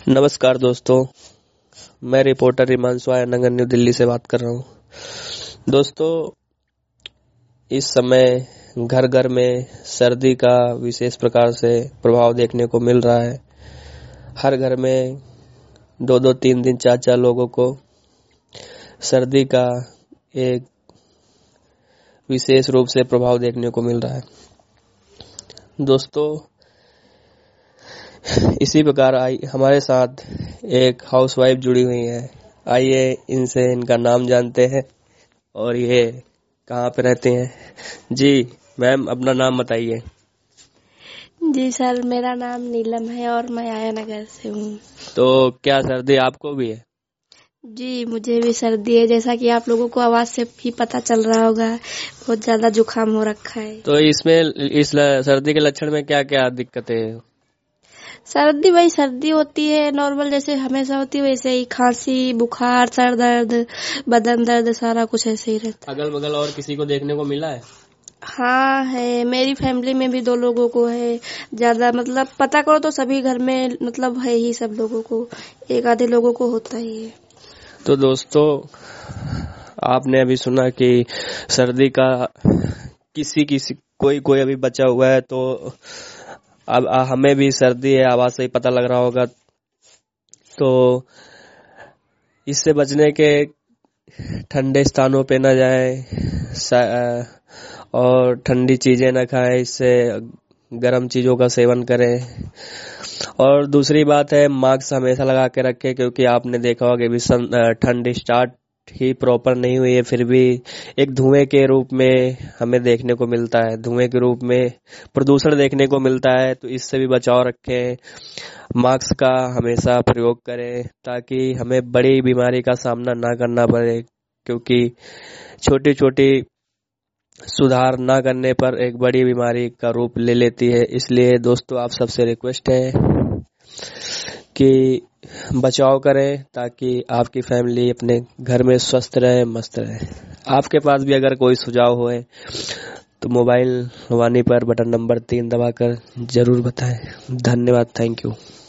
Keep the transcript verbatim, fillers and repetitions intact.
नमस्कार दोस्तों, मैं रिपोर्टर हिमांशु आया नगर न्यू दिल्ली से बात कर रहा हूँ। दोस्तों, इस समय घर घर में सर्दी का विशेष प्रकार से प्रभाव देखने को मिल रहा है। हर घर में दो दो तीन दिन चार चार लोगों को सर्दी का एक विशेष रूप से प्रभाव देखने को मिल रहा है। दोस्तों, इसी प्रकार आई हमारे साथ एक हाउसवाइफ जुड़ी हुई है। आइए इनसे इनका नाम जानते हैं और ये कहाँ पे रहते हैं। जी मैम, अपना नाम बताइए। जी सर, मेरा नाम नीलम है और मैं आया नगर से हूँ। तो क्या सर्दी आपको भी है? जी, मुझे भी सर्दी है। जैसा कि आप लोगों को आवाज से भी पता चल रहा होगा, बहुत ज्यादा जुकाम हो रखा है। तो इसमें इस ल- सर्दी के लक्षण में क्या क्या दिक्कतें हैं? सर्दी वही सर्दी होती है नॉर्मल, जैसे हमेशा होती है वैसे ही। खांसी, बुखार, सर दर्द, बदन दर्द, सारा कुछ ऐसे ही रहता है। अगल बगल और किसी को देखने को मिला है? हाँ है, मेरी फैमिली में भी दो लोगों को है। ज्यादा मतलब पता करो तो सभी घर में मतलब है ही, सब लोगों को एक आधे लोगों को होता ही है। तो दोस्तों, आपने अभी सुना कि सर्दी का किसी किसी कोई कोई अभी बचा हुआ है, तो अब आ- हमें भी सर्दी है, आवाज से ही पता लग रहा होगा। तो इससे बचने के ठंडे स्थानों पे न जाए और ठंडी चीजें न खाएं, इससे गर्म चीजों का सेवन करें। और दूसरी बात है, मास्क हमेशा लगा के रखें, क्योंकि आपने देखा होगा कि अभी ठंड स्टार्ट ही प्रॉपर नहीं हुई है, फिर भी एक धुएं के रूप में हमें देखने को मिलता है, धुएं के रूप में प्रदूषण देखने को मिलता है। तो इससे भी बचाव रखें, मास्क का हमेशा प्रयोग करें, ताकि हमें बड़ी बीमारी का सामना ना करना पड़े, क्योंकि छोटी छोटी सुधार ना करने पर एक बड़ी बीमारी का रूप ले लेती है। इसलिए दोस्तों, आप सबसे रिक्वेस्ट है कि बचाव करें, ताकि आपकी फैमिली अपने घर में स्वस्थ रहे, मस्त रहे। आपके पास भी अगर कोई सुझाव हो तो मोबाइल वाणी पर बटन नंबर तीन दबाकर जरूर बताएं। धन्यवाद, थैंक यू।